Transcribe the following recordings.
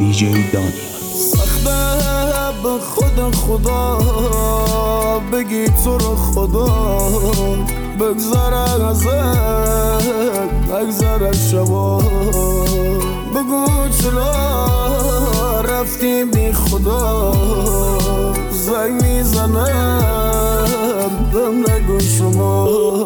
دیجی دانی. سخته به خود خدا بگی تو رو خدا بگذره ازت بگذره شبا بگو چرا رفتی بی خدا زنگ میزنم بهم نگو شما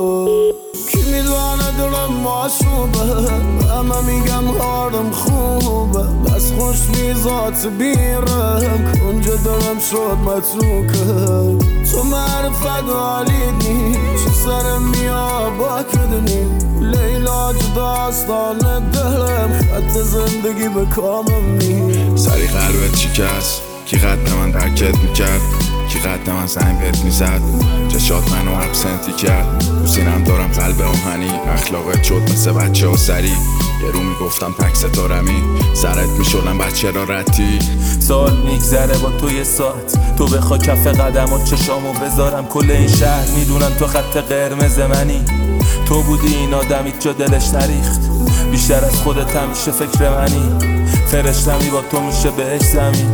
کی میدونه دلم معشوبه همه میگم حالم خوبه بس خوش میزات بیرم اونجا دلم شد متروکه تو معرفت عالید نی چه سرم میا با کدنی لیلا جداستان دلم خط زندگی به کامم نی سری قلبت شکست کی قد من درکت میکرد کی قد من زنگ بهت میزد چشات منو ابسنتی کرد تو سینم دارم قلب آهنی اخلاقت شد مثل بچه ها سری یه رو میگفتم تک ستارمی سرت میشدم بچه را رتی سال میگذره با تو یه ساعت تو بخوا کف قدمات چشامو بذارم کل این شهر میدونم تو خط قرمز منی تو بودی این آدمی جا دلش نریخت بیشتر از خودت همیشه فکر منی فرشتمی با تو میشه بهش زمین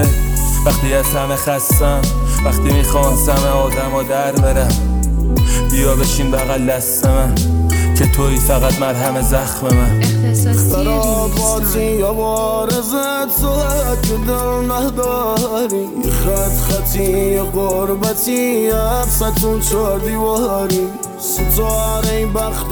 وقتی از همه خستم وقتی میخوام از همه آدم در برم بیا بشین بغل دست من که توی فقط مرهم زخم من خراباتی یا بارزت تو که دل نداری خط خطی یا قربتی افستون چار دیواری ستاره بخت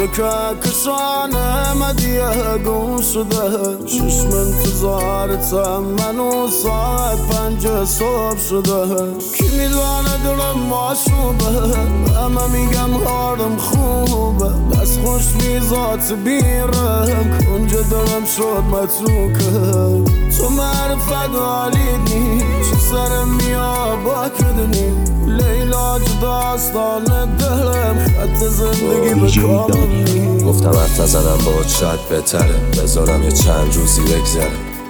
کشانه مدیه گم شده چشم انتظارتم منو ساعت 5 صبح شده کی میدونه دلم معشوبه همه میگم حالم خوبه بس خوش میزات بیرم اونجا دلم شد متروکه تو معرفت عالید نی چه سرم میا با کدنی لیلا جداستان دلم خط زندگی به کامم نی گفتم حرف نزنم باهات شاید بهتره بذارم یه چند روزی بگذره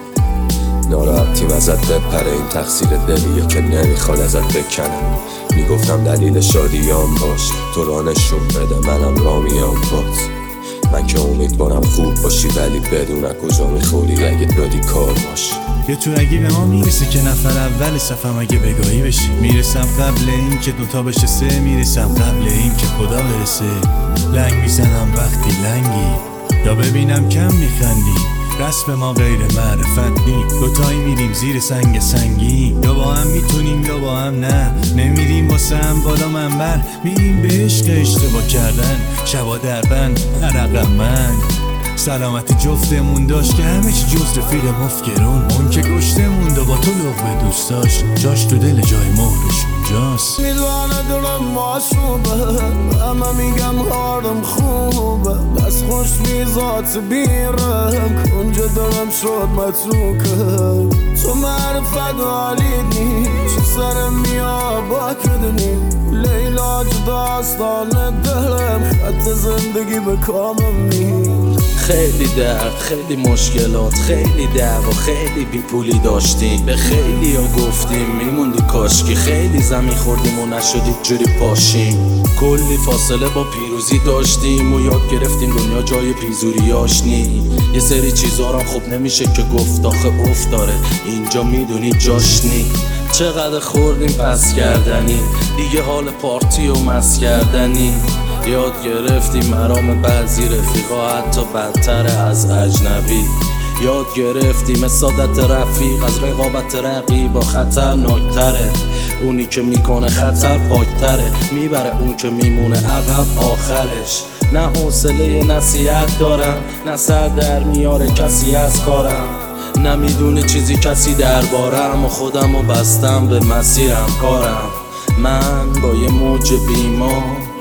ناراحتیم ازت بپره این تقصیر دلیه که نمیخواد ازت بکنه میگفتم دلیل شادیام باش تو را نشون بده منم رامیام باز من که امیدوارم خوب باشی ولی بدون کجا میخوری اگه دادی کار باش یه تو اگه به ما میرسه که نفر اول صفم اگه بگاهی بشی میرسم قبل این که دوتا بشه سه میرسم قبل این که خدا برسه لنگ میزنم وقتی لنگی یا ببینم کم میخندی رسم ما غیر معرفت نی دوتایی میریم زیر سنگ سنگی یا با هم میتونیم یا با هم نه نمیریم واسه هم بالا منبر میریم به عشق اشتباه کردن شبا در بند عرق من سلامتی جفتمون داشت که همه چی جز رفیق مفکرون اون که گشتمون و با تو لقمه دوست داشت جاش تو دل جای مهرش اونجاست میدونه دلم معشوبه همه میگم حالم خوبه بس خوش میزات بیرم اونجا دلم شد متروکه تو معرفت عالید نی چه سرم میا با کدنی لیلا جداستان دلم خط زندگی به کامم نی خیلی درد خیلی مشکلات خیلی دعوا خیلی بیپولی داشتیم به خیلی ها گفتیم میموندی کاشکی خیلی زمین خوردیم و نشدید جوری پاشیم کلی فاصله با پیروزی داشتیم و یاد گرفتیم دنیا جای پیزوریاش نی یه سری چیزا رو خوب نمیشه که گفت آخه افت داره اینجا میدونی جاش نی چقدر خوردیم پس کردنی دیگه حال پارتی و مس کردنی یاد گرفتیم مرام بعضی رفیقا حتی بدتر از اجنبی یاد گرفتیم سادت رفیق از رقابت رقیبا خطرناکتره اونی که میکنه خطر پاکتره میبره اون که میمونه عقب آخرش نه حوصله نصیحت دارم نه سر در میاره کسی از کارم نمیدونه چیزی کسی دربارم و خودم رو بستم به مسیرم کارم من با یه موج بیمار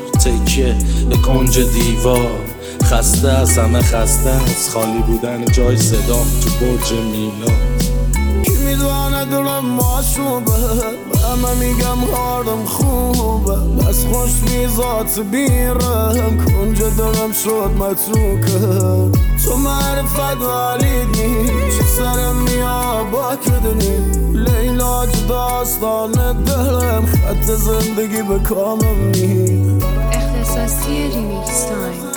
تکیه به کنج دیوار خسته از همه خسته از خالی بودن جای صدام تو برج میلاد کی میدونه دلم معشوبه همه میگم حالم خوبه بس خوش میزات بیرم اونجا دلم شد متروکه تو معرفت عالید نی چه سرم میا با کدنی لیلا جداستان دلم خط زندگی به کامم نی اختصاصی ریمیکس تایم.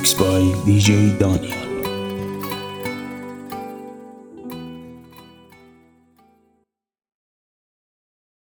میکس بای دیجی دانیال.